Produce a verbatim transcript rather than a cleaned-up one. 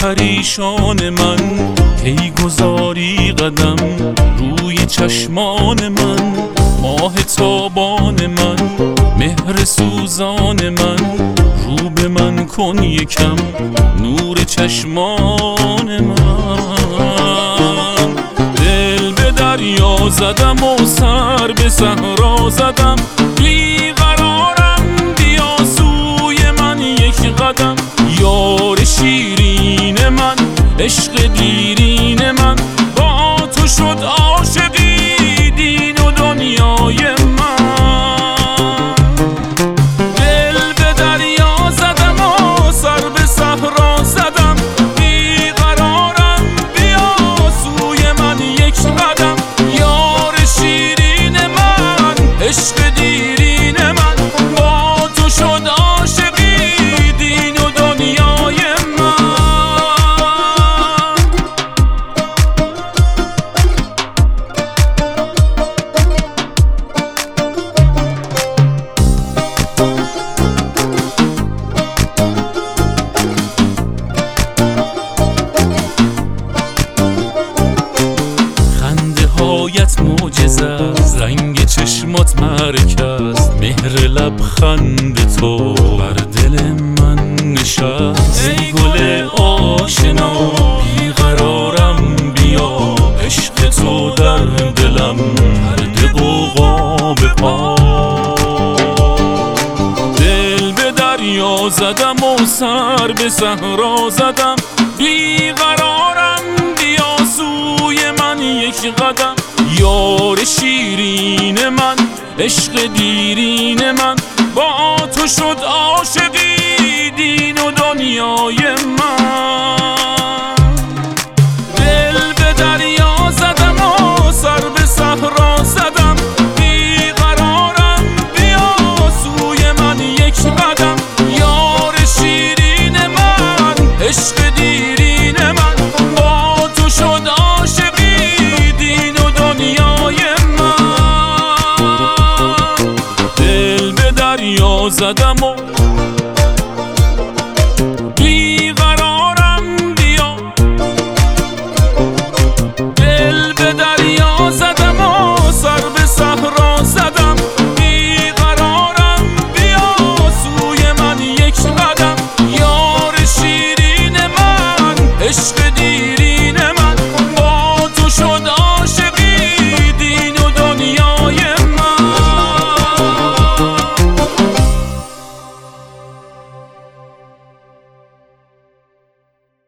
پریشان من، کی گذاری قدم روی چشمان من. ماه تابان من، مهر سوزان من، رو به من کن یکم نور چشمان من. دل به دریا زدم و سر به صحرا زدم، بیقرارم بیا سوی من یک قدم. یار شیرین من، عشق دیرین من، با تو شد عاشقی دین و دنیای من. دل به دریا زدم و سر به صحرا زدم، بیقرارم بیا سوی من یک قدم. یار شیرین من، عشق دیرین من، با تو شد عاشقی دین و دنیای من. هایت معجزه است، رنگ چشمات مرکه است، مهر لبخند تو بر دل من نشست. ای گل آشنا بیقرارم بیا، عشق تو در دلم پرده غوغا بپا. دل به دریا زدم و سر به صحرا زدم، بیقرارم بیا سوی من یک قدم. یار شیرین من، عشق دیرین من، با تو شد عاشقی دین و دنیای من. دل به دریا زدم و سر به صحرا زدم، بیقرارم بیا سوی من یک قدم. یار شیرین من، عشق دیرین من، با تو شد عاشقی دین و دنیای من. دل به دریا زدم و